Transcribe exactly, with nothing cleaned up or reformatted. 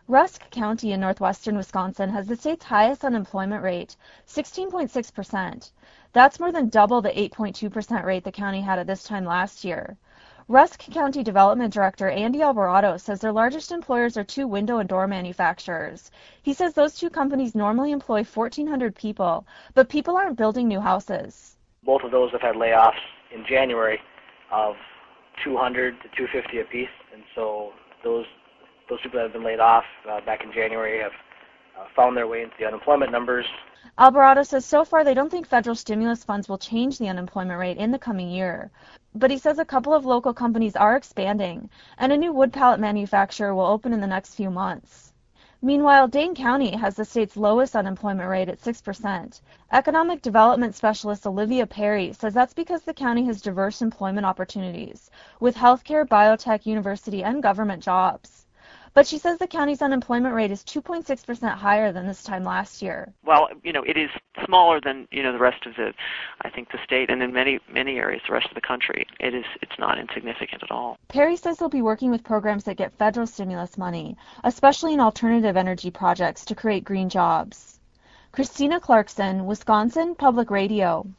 Rusk County in northwestern Wisconsin has the state's highest unemployment rate, sixteen point six percent. That's more than double the eight point two percent rate the county had at this time last year. Rusk County Development Director Andy Alvarado says their largest employers are two window and door manufacturers. He says those two companies normally employ fourteen hundred people, but people aren't building new houses. Both of those have had layoffs in January of two hundred to two hundred fifty apiece, and so those those people that have been laid off uh, back in January have uh, found their way into the unemployment numbers. Alvarado says so far they don't think federal stimulus funds will change the unemployment rate in the coming year. But he says a couple of local companies are expanding, and a new wood pallet manufacturer will open in the next few months. Meanwhile, Dane County has the state's lowest unemployment rate at six percent. Economic development specialist Olivia Perry says that's because the county has diverse employment opportunities, with healthcare, biotech, university, and government jobs. But she says the county's unemployment rate is two point six percent higher than this time last year. Well, you know, it is smaller than, you know, the rest of the, I think, the state, and in many, many areas, the rest of the country. It is, it's not insignificant at all. Perry says they'll be working with programs that get federal stimulus money, especially in alternative energy projects to create green jobs. Christina Clarkson, Wisconsin Public Radio.